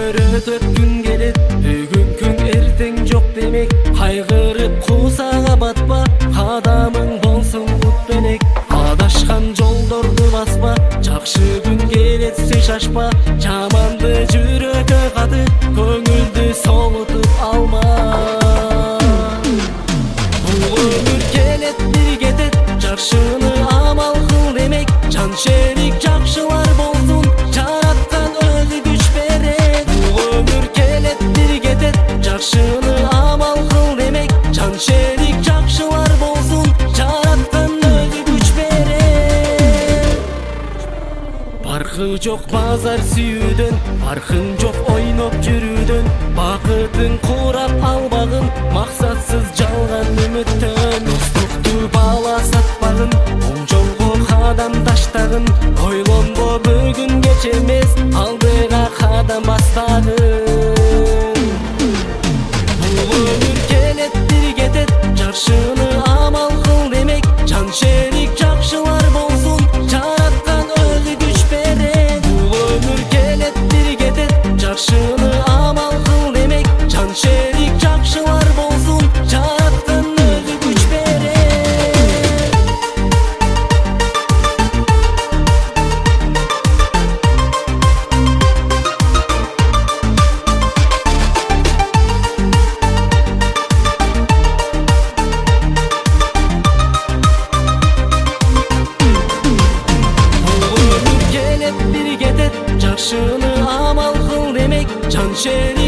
өтөт күн келет, бүгүн күн эртең жок демек. Кайгырып куусага батпа, кадамың болсун кут белек. Адашкан жолдорду баспа, жакшы күн келетсе шашпа. Жаманды жүрөккө катып, көңүлдү соолутуп алма. Бул өмүр келет бир кетет, жакшыны амал кыл демек. Жан шерик жакшылар болсун, жараткан өзү күч берет. Бул өмүр келет бир кетет, жакшыны амал кыл демек. Жан шерик жакшылар болсун, жараткан өзү күч берет. Баркы жок базар сүйүүдөн, баркын жок ойноп жүрүүдөн. Бакытың курап албагын, максатсыз жалган үмүттөн. Достукту бала сатпагын, оң жолго кадам таштагын. Ойлонбо бүгүн кеч эмес, алдыга кадам бастагын. Бул өмүр келет бир кетет, жакшыны амал кыл демек. Жан шерик жакшылар болсун, жараткан өзү күч берет. Бул өмүр келет бир кетет, жакшыны амал кыл демек. Жан шерик жакшылар болсун, жараткан өзү күч берет. Бул өмүр келет бир кетет, жакшыны амал кыл демек. Жан шерик